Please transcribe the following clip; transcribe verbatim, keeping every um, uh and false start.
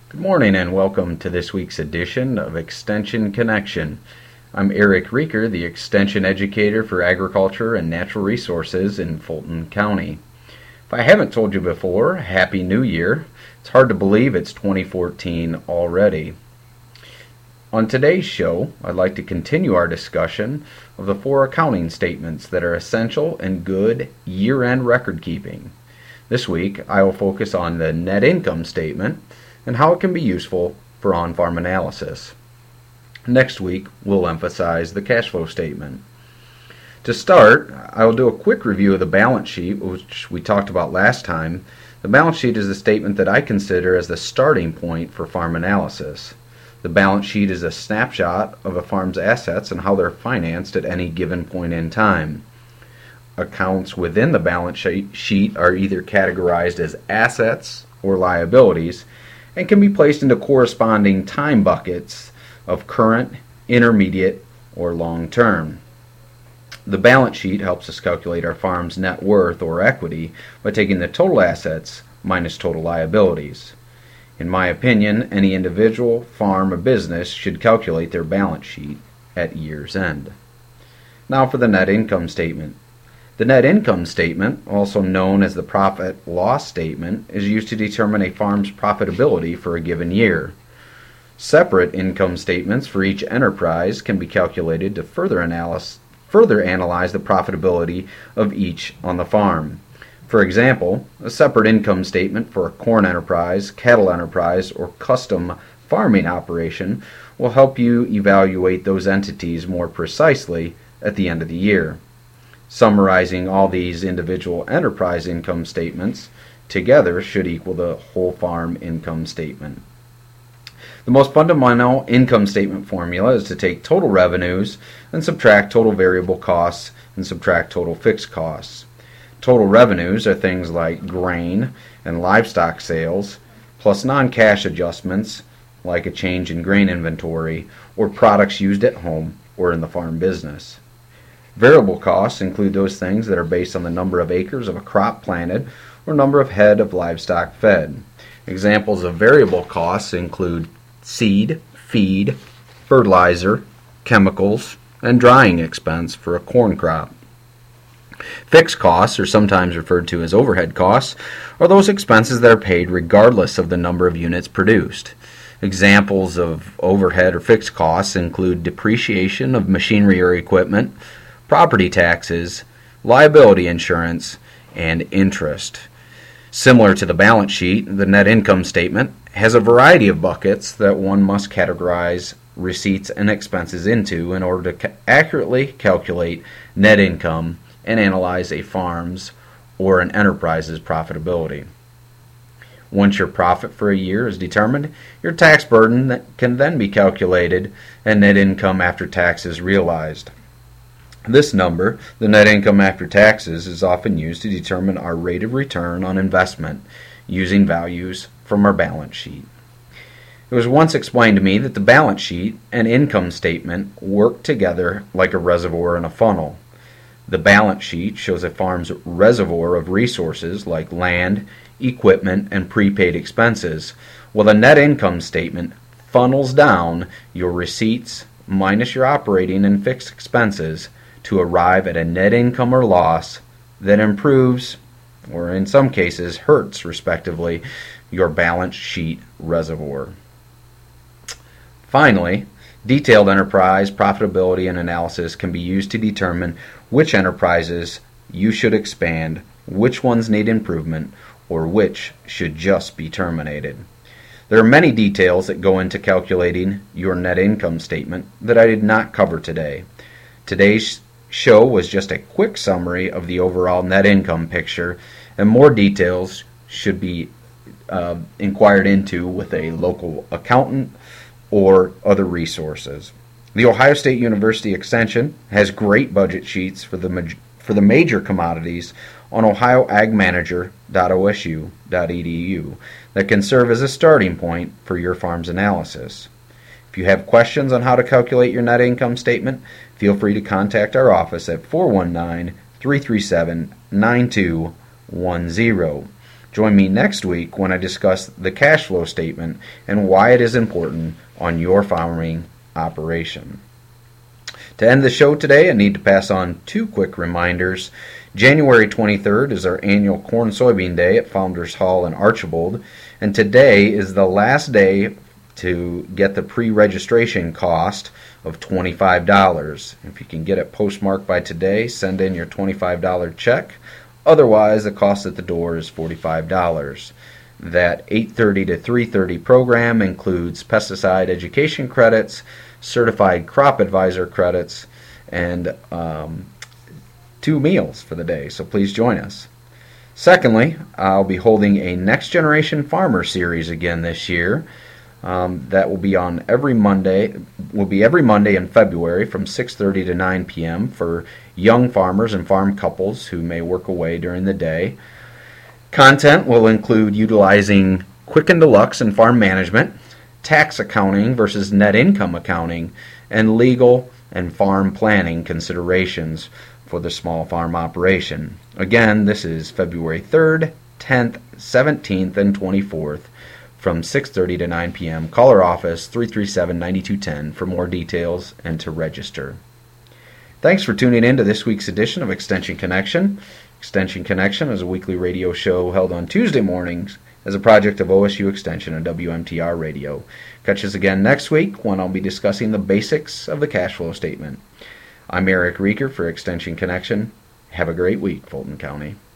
Good morning and welcome to this week's edition of Extension Connection. I'm Eric Rieker, the Extension Educator for Agriculture and Natural Resources in Fulton County. If I haven't told you before, Happy New Year. It's hard to believe it's twenty fourteen already. On today's show, I'd like to continue our discussion of the four accounting statements that are essential and good year-end record keeping. This week, I will focus on the net income statement and how it can be useful for on-farm analysis. Next week, we'll emphasize the cash flow statement. To start, I will do a quick review of the balance sheet, which we talked about last time. The balance sheet is the statement that I consider as the starting point for farm analysis. The balance sheet is a snapshot of a farm's assets and how they're financed at any given point in time. Accounts within the balance sheet are either categorized as assets or liabilities and can be placed into corresponding time buckets of current, intermediate, or long term. The balance sheet helps us calculate our farm's net worth or equity by taking the total assets minus total liabilities. In my opinion, any individual, farm, or business should calculate their balance sheet at year's end. Now for the net income statement. The net income statement, also known as the profit-loss statement, is used to determine a farm's profitability for a given year. Separate income statements for each enterprise can be calculated to further analyze, further analyze the profitability of each on the farm. For example, a separate income statement for a corn enterprise, cattle enterprise, or custom farming operation will help you evaluate those entities more precisely at the end of the year. Summarizing all these individual enterprise income statements together should equal the whole farm income statement. The most fundamental income statement formula is to take total revenues and subtract total variable costs and subtract total fixed costs. Total revenues are things like grain and livestock sales, plus non-cash adjustments like a change in grain inventory or products used at home or in the farm business. Variable costs include those things that are based on the number of acres of a crop planted or number of head of livestock fed. Examples of variable costs include seed, feed, fertilizer, chemicals, and drying expense for a corn crop. Fixed costs, or sometimes referred to as overhead costs, are those expenses that are paid regardless of the number of units produced. Examples of overhead or fixed costs include depreciation of machinery or equipment, property taxes, liability insurance, and interest. Similar to the balance sheet, the net income statement has a variety of buckets that one must categorize receipts and expenses into in order to ca- accurately calculate net income and analyze a farm's or an enterprise's profitability. Once your profit for a year is determined, your tax burden can then be calculated and net income after taxes realized. This number, the net income after taxes, is often used to determine our rate of return on investment using values from our balance sheet. It was once explained to me that the balance sheet and income statement work together like a reservoir and a funnel. The balance sheet shows a farm's reservoir of resources like land, equipment, and prepaid expenses, while the net income statement funnels down your receipts minus your operating and fixed expenses to arrive at a net income or loss that improves, or in some cases hurts respectively, your balance sheet reservoir. Finally, detailed enterprise profitability and analysis can be used to determine which enterprises you should expand, which ones need improvement, or which should just be terminated. There are many details that go into calculating your net income statement that I did not cover today. Today's show was just a quick summary of the overall net income picture, and more details should be uh, inquired into with a local accountant or other resources. The Ohio State University Extension has great budget sheets for the ma- for the major commodities on ohio ag manager dot o s u dot e d u that can serve as a starting point for your farm's analysis. If you have questions on how to calculate your net income statement, feel free to contact our office at four one nine, three three seven, nine two one zero. Join me next week when I discuss the cash flow statement and why it is important on your farming operation. To end the show today, I need to pass on two quick reminders. January twenty-third is our annual Corn Soybean Day at Founders Hall in Archbold, and today is the last day to get the pre-registration cost of twenty-five dollars. If you can get it postmarked by today, send in your twenty-five dollars check. Otherwise, the cost at the door is forty-five dollars. That eight thirty to three thirty program includes pesticide education credits, certified crop advisor credits, and um, two meals for the day, so please join us. Secondly, I'll be holding a Next Generation Farmer series again this year. Um, that will be on every Monday, will be every Monday in February from six thirty to nine p.m. for young farmers and farm couples who may work away during the day. Content will include utilizing Quicken Deluxe and farm management, tax accounting versus net income accounting, and legal and farm planning considerations for the small farm operation. Again, this is February third, tenth, seventeenth, and twenty-fourth from six thirty to nine p.m. Call our office three three seven, nine two one zero for more details and to register. Thanks for tuning in to this week's edition of Extension Connection. Extension Connection is a weekly radio show held on Tuesday mornings as a project of O S U Extension and W M T R Radio. Catch us again next week when I'll be discussing the basics of the cash flow statement. I'm Eric Rieker for Extension Connection. Have a great week, Fulton County.